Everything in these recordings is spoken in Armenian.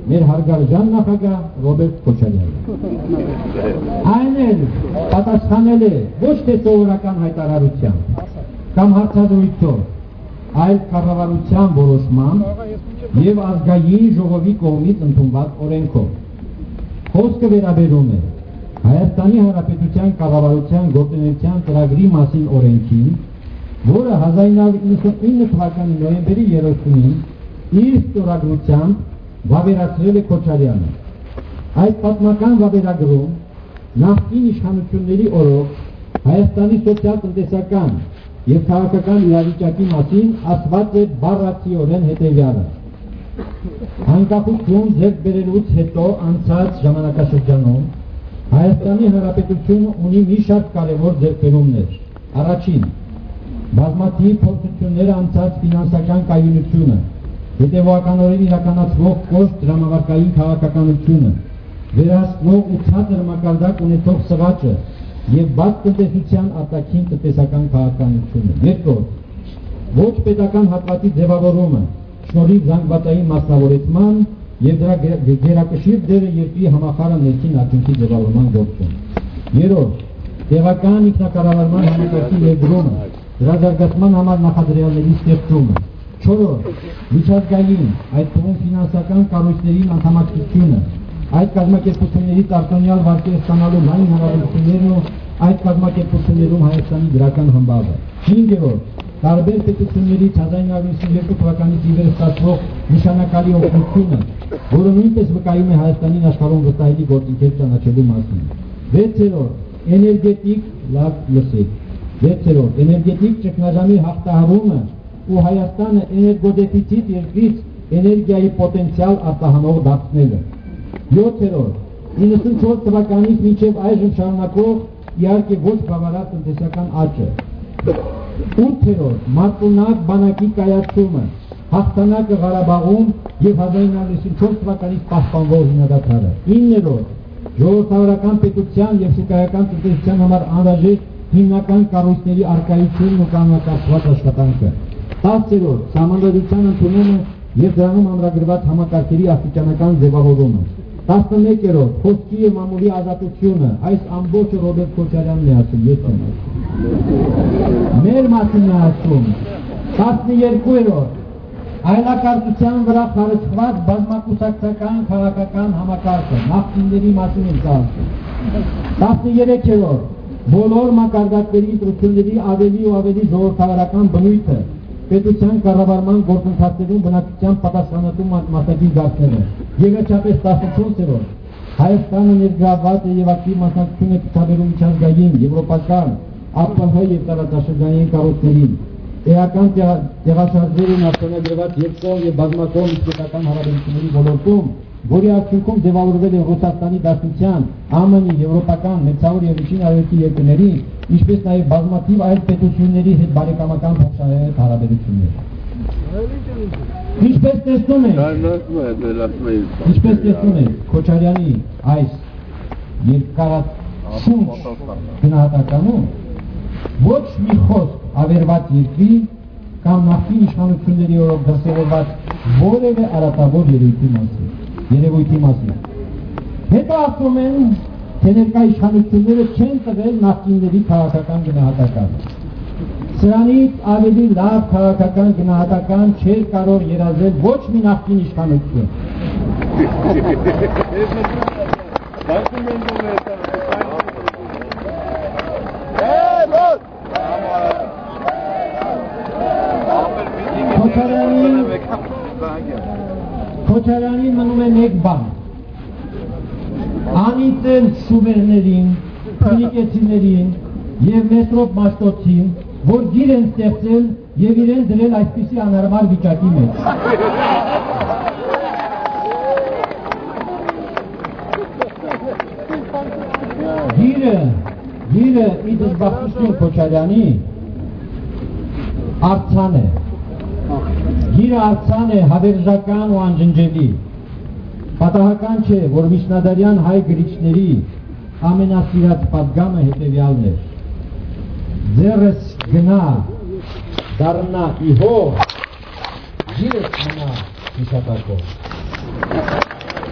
մեր հարգարժան նախագահ Ռոբերտ Քոչարյանը։ Այն էլ պատասխանել է ոչ թե սովորական հայտարարությամբ կամ հարցադրույթով, այլ կառավարության որոշմամբ եւ ազգային ժողովի կողմից ընդունված օրենքով։ Խոսքը վերաբերում է Հայաստանի Հանրապետության կառավարության գործունեության ծրագրի մասին օրենքին, որը 1999 թվականի նոյեմբերի 30-ին իր ստորագրությամբ վավերացրել է Քոչարյանը։ Այդ պատմական վավերագրում նախկին իշխանությունների օրոք Հայաստանի սոցիալ-տնտեսական եւ քաղաքական իրավիճակի մասին ասված է բառացիորեն հետեւյալը. Անկախություն ձեռք բերելուց հետո անցած ժամանակաշրջանում Հայաստանի Հանրապետությունը ունի մի շարք կարևոր ձեռքբերումներ։ Առաջին, բազմաթիվ փորձություններ անցած ֆինանսական կայունությունը, հետևողականորեն իրականացվող կոշտ դրամավարկային քաղաքականությունը, վերահսկվող ու ցածր մակարդակ ունեցող սղաճը եւ բաց տնտեսության արտաքին տնտեսական քաղաքականությունը։ Երկրորդ, ոչ պետական հատվածի ձևավորումը, շնորհիվ զանգվածային մասնավորեցման եւ դրա գերակշիռ դերը երկրի համախառն ներքին արդյունքի ձևավորման գործում։ Երրորդ, տեղական ինքնակառավարման համակարգի ներդրումը, դրա զարգացման համար նախադրյալների ստեղծումը։ Չորրորդ, միջազգային, այդ թվում ֆինանսական կառույցների անդամակցությունը, այդ կազմակերպությունների արտոնյալ վարկեր ստանալու լայն հնարավորություններն ու այդ կազմակերպություններում Հայաստանի դրական համբավը։ Հինգերորդ, տարբեր պետությունների 1992 թվականից ի վեր ստացվող նշանակալի օգնությունը, որը նույնպես վկայում է Հայաստանին աշխարհում վստահելի գործընկեր ճանաչելու մասին։ Վեցերորդ, էներգետիկ լավ լսեք։ Վեցերորդ, էներգետիկ ճգնաժամի հաղթահարումը ու Հայաստանը էներգոդեֆիցիտ երկրից էներգիայի պոտենցիալ արտահանող դարձնելը։ 7-րդ, 94 թվականից մինչև այժմ շարունակող իհարկե ոչ բավարար տնտեսական աճը։ 8-րդ, մարտունակ բանակի կայացումը, հաղթանակը Ղարաբաղում եւ 1994 թվականից պահպանվող հիմնադադարը։ 9-րդ, ժողովրդավարական պետության եւ շուկայական տնտեսության համար անհրաժեշտ հիմնական կառույցների առկայությունն ու կանոնակարգված աշխատանքը։ 10-րդ, սահմանադրության ընդունումը եւ դրանում ամրագրված համակարգերի աստիճանական ձևավորումը։ 11-րդ, խոսքի եւ մամուլի ազատությունը, այս ամբողջը Ռոբերտ Քոչարյանն է ասում, ես եմ ասում։ Մեր մասին է ասում։ 12-րդ, այլակարգության վրա խարսխված բազմակուսակցական քաղաքական համակարգը, նախկինների մասին է ասում։ 13-րդ, բոլոր մակարդակների ընտրությունների ավելի ու ավելի ժողովրդավարական բնույթը, պետության կառավարման գործընթացներում բնակչության պատասխանատու մասնակից դարձնելը։ Եվ վերջապես 14-րդ, Հայաստանը ներգրավված է եւ ակտիվ մասնակցություն է ցուցաբերում միջազգային, եվրոպական, ԱՊՀ եւ տարածաշրջանային կառույցներին, էական տեղաշարժերին արտոնագրված երկկողմ եւ բազմակողմ պետական հարաբերությունների ոլորտում, որի արդյունքում ձևավորվել է Ռուսաստանի Դաշնության, ԱՄՆ-ի, եվրոպական, մերձավոր եւ միջին արևելքի երկրների, ինչպես նաեւ բազմաթիվ այլ պետությունների հետ բարեկամական փոխհարաբերություններ հարաբերություններ։ Ինչպես տեսնում եք Քոչարյանի այս երկարաշունչ գնահատականում ոչ մի խոսք ավերված երկրի կամ նախկին իշխանությունների օրոք դասավորված որևէ արատավոր երևույթի մասին։ Հետո ասում են, թե ներկա իշխանությունները չեն տվել նախկինների քաղաքական գնահատականը։ Սրանից ավելի լավ քաղաքական գնահատական չէր կարող երազել ոչ մի նախկին իշխանություն։ Քոչարյանին մնում է մեկ բան, անիծել շուվերներին, փնիկեցիներին եւ Մեսրոպ Մաշտոցին, որ գիր են ստեղծել եւ իրեն դրել այսպիսի անհարմար վիճակի մեջ։ Գիրը ի դժբախտություն Քոչարյանի արձան է։ Գիրը արձան է հավերժական ու անջնջելի։ Պատահական չէ, որ միջնադարյան հայ գրիչների ամենասիրած պատգամը հետևյալն էր. ձեռս գնա դառնա ի հող, գիրս մնա հիշատակով։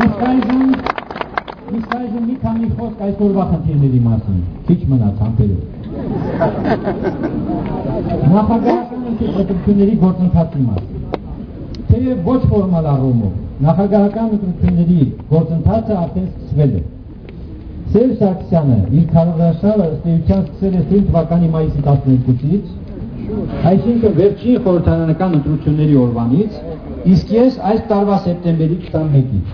Իսկ այժմ մի քանի խոսք այսօրվա խնդիրների մասին, քիչ մնաց համբերում։ Նախագահական ընտրությունների գործընթացի մասին։ Թեև ոչ ֆորմալ առումով, նախագահական ընտրությունների գործընթացը արդեն սկսվել է։ Սերժ Սարգսյանը իր քարոզարշավը ըստ էության սկսել է սույն թվականի մայիսի 12-ից, այսինքն վերջին խորհրդարանական ընտրությունների օրվանից, իսկ ես այս տարվա սեպտեմբերի 21-ից։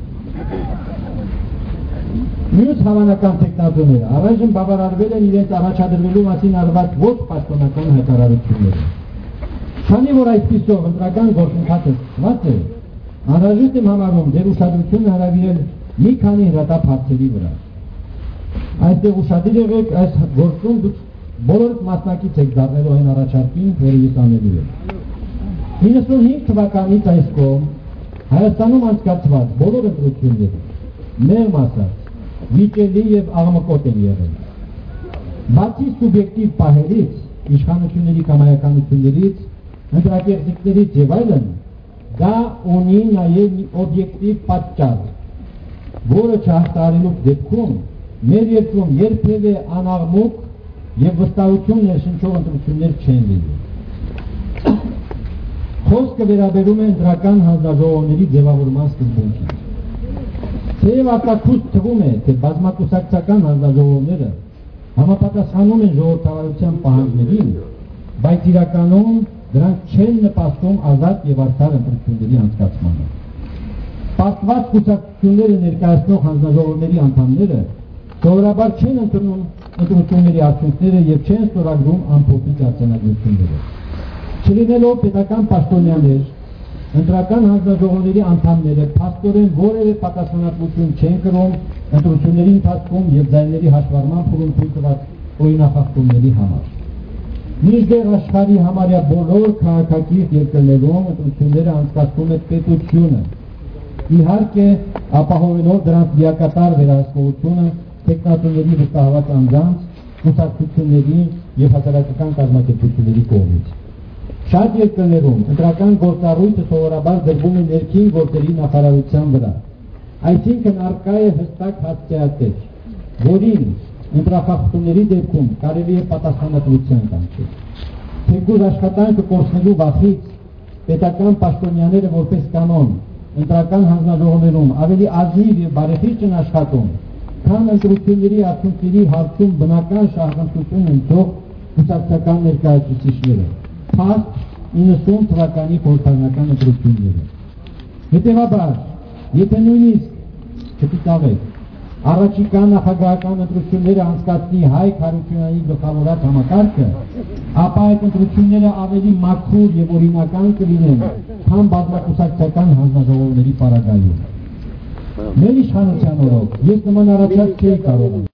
Մյուս հավանական տեխնատուները առայժմ բավարարվել են իրենց առաջադրվելու մասին արված ոչ պաշտոնական հայտարարությունները։ Քանի որ այսպիսով ընտրական գործընթացը սկսված է, անհրաժեշտ եմ համարում ձեր ուշադրությունը հրավիրել մի քանի հրատապ հարցերի վրա։ Այստեղ ուշադիր եղեք, այս գործում դուք բոլորդ մասնակից եք դառնելու այն առաջարկին, որը ես անելու եմ։ 95 թվականից այս կողմ Հայաստանում անցկացված բոլոր ընտրությունները մեղմ ասած վիճելի եւ աղմկոտ են եղել։ Բացի սուբյեկտիվ պահերից, իշխանությունների կամայականություններից, ընտրակեղծիքներից եւ այլն, դա ունի նաեւ օբյեկտիվ պատճառ, որը չհասարելու դեպքում մեր երկրում երբևէ անաղմուկ եւ վստահություն ներշնչող ընտրություններ չեն լինի։ Խոսքը վերաբերում է ընտրական հանձնաժողովների ձևավորման սկզբունքին։ Թեև արտաքուստ թվում է, թե բազմակուսակցական հանձնաժողովները համապատասխանում են ժողովրդավարության պահանջներին, բայց իրականում դրանք չեն նպաստում ազատ եւ արդար ընտրությունների անցկացմանը։ Պարտված կուսակցությունները ներկայացնող հանձնաժողովների անդամները սովորաբար չեն ընդունում ընտրությունների արդյունքները եւ չեն ստորագրում անփոփոխ արձանագրությունները։ Չլինելով պետական պաշտոնյաներ, ընտրական հանձնաժողովների անդամները փաստորեն որևէ պատասխանատվություն չեն կրում ընտրությունների ընթացքում եւ ձայների հաշվառման փուլում թույլ տված օրինախախտումների համար։ Մինչդեռ աշխարհի համարյա բոլոր քաղաքակիրթ երկրներում ընտրությունները անցկացվում է պետությունը, իհարկե ապահովելով դրանց լիակատար վերահսկողությունը տեխնատուների վստահված անձանց, կուսակցությունների եւ հասարակական կազմակերպությունների կողմից։ Շատ երկրներում ընտրական գործառույթը սովորաբար դրվում է ներքին գործերի նախարարության վրա, այսինքն առկա է հստակ հաստատել, որին ընտրախախտումների դեպքում կարելի է պատասխանատվության կանչել։ Թեկուզ աշխատանքը կորցնելու վախից պետական պաշտոնյաները որպես կանոն ընտրական հանձնաժողովներում ավելի ազնիվ եւ բարեխիղճ են աշխատում, քան ընտրությունների արդյունքների հարցում բնական շահմտություն ունեցող կուսակցական ներկայացուցիչները։ Փաստ 90 թվականի խորհրդարանական ընտրությունները։ Հետևաբար, եթե նույնիսկ չպիտաղեք առաջիկա նախագահական ընտրությունները անցկացնի Հայկ Հարությունյանի գլխավորած համակարգը, ապա այդ ընտրությունները ավելի մաքուր եւ օրինական կլինեն, քան բազմակուսակցական հանձնաժողովների պարագայում։ Մեր իշխանության օրոք ես նման առաջարկ չէի կարող